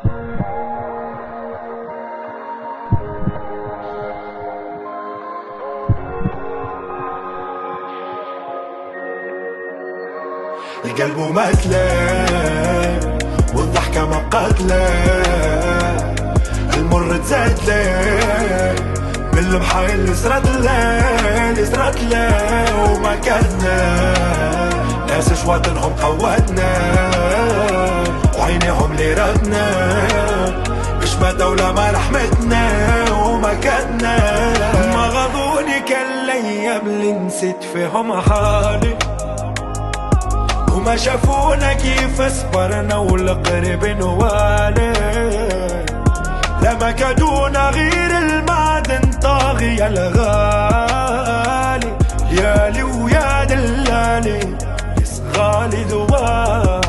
القلب مقتله والضحكة مقتله، المر تزاد له بالمحايل اللي صرت له وما كدنا ناس شواطنهم قوتنا وعينيهم اللي ردنا مش ما دولة ما رحمتنا وما كدنا. ما غضوني كان الايام اللي نسيت فيهم حالي وما شافونا كيف صبرنا والقريبين والي، لما كادونا غير المعدن طاغية الغالي، يالي ويا دلالي يسغالي دوال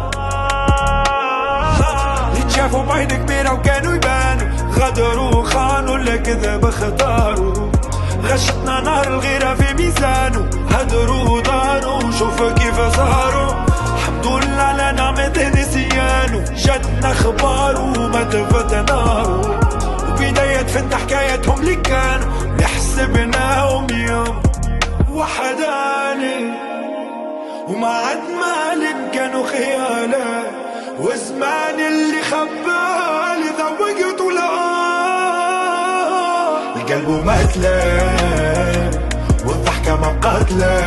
اللي تشافوا بعين كبيرة وكانوا يبانوا غدروا خانوا الكذب اختاروا، غشتنا نار الغيرة في ميزانه هدروا داروا شوف كيف صاروا، الحمد لله على نعمة نسيانه جاتنا اخبار وما طفت ناره، وبداية فتح حكايتهم اللي كانوا نحسبناهم يوم وحداني وما عد مالك كانوا خياله، وزمان اللي خبالي ذوقت ولا القلب مقتله والضحكة مقتله،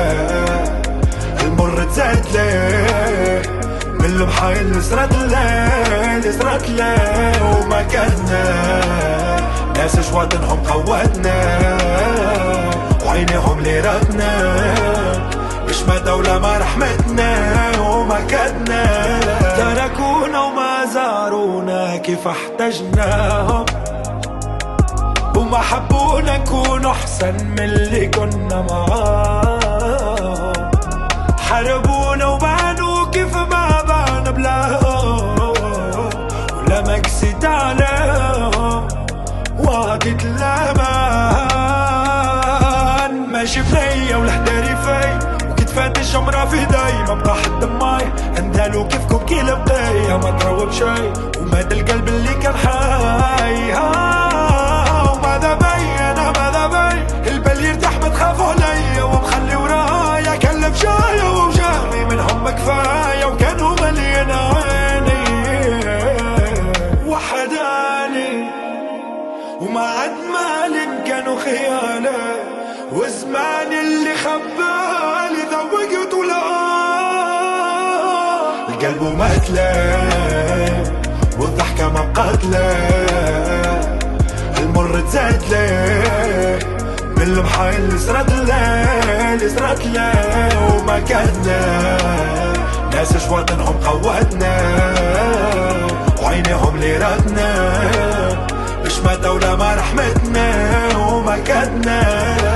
المر تزاد له من المحايل اللي صرت له وما كدنا ناس شواطنهم قوتنا وعينيهم اللي ردنا مش ما دولة ما رحمتنا وما كدنا، تركونا وما زارونا كيف احتجناهم وما حبونا نكونوا احسن من اللي كنا معاهم، حاربونا وبانوا كيف ما بان بلاهم ولما كسيت عليهم وقت الامان ماشي بنية والحداري في وكتفات الجمرة في ايدي ما بقى حد معاي اندالو كيفكم كي لبقية ما تروى بشي ومات القلب اللي كان حي وماذا بين البال يرتاح ما تخافوا عليا ومخلي ورايا كلف جاية وجاني منهم كفاية وكانوا مليان عيني وحداني وما عد مالك كانوا خيانة، وزمان اللي خبالي ذوقت ولا القلب مقتله والضحكة مقتله، المر تزاد له بالمحايل اللي صرت له وما كدنا ناس شواطنهم قوتنا وعينيهم اللي ردنا مش ما دولة ما رحمتنا وما كدنا.